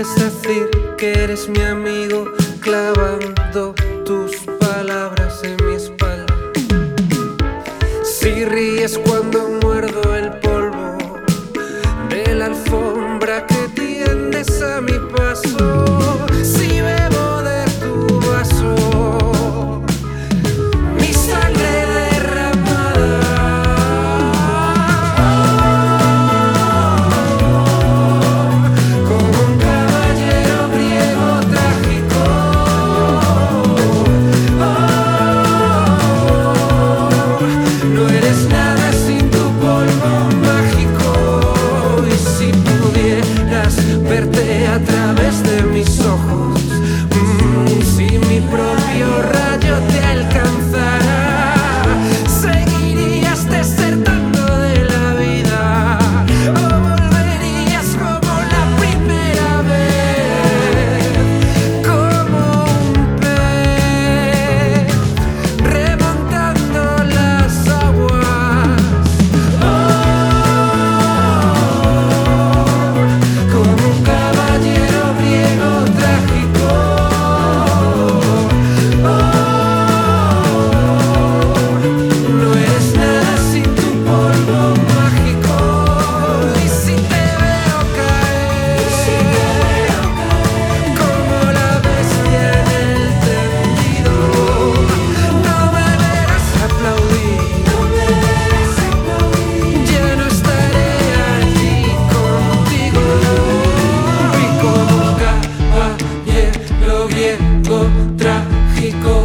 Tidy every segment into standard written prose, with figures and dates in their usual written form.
puedes decir que eres mi amigo clavando tus palabras en mi espalda. Si ríes cuando muerdo el polvo de la alfombra que tiendes a mi paso, si bebo de tu vaso mi sangre derramada, como un caballero griego trágico, no eres nada sin tu polvo mágico. Y si pudieras verte a través de mis ojos, si mi propio rayo te alcanzara, seguirías desertando de la vida o volverías como la primera vez, como un pez remontando las aguas, como un caballero griego trágico. No eres nada sin tu polvo mágico. Y si te veo caer como la bestia en el tendido, no me verás aplaudir, ya no estaré allí contigo. Y como un caballero griego trágico,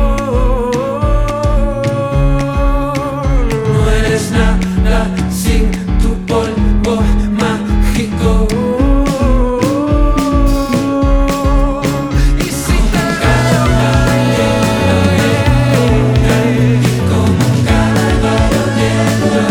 no eres nada sin tu polvo mágico. Y si te veo caer como un caballero griego,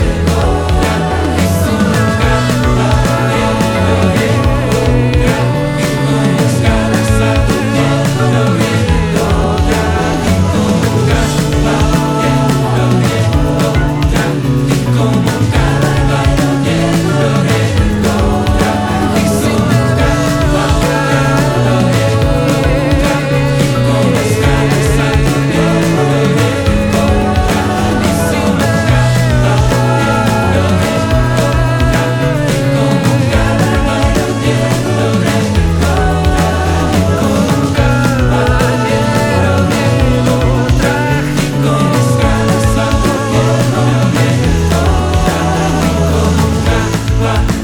y si un caballero griego, con escalas a tu polvo griego, como un caballero griego, como un caballero griego, y si un caballero griego, con escalas a tu polvo griego, y si un caballero griego, como un caballero griego, como un caballero griego trágico, escalas a tu polvo griego, como un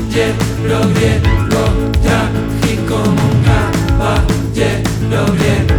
caballero griego trágico, como un caballero griego.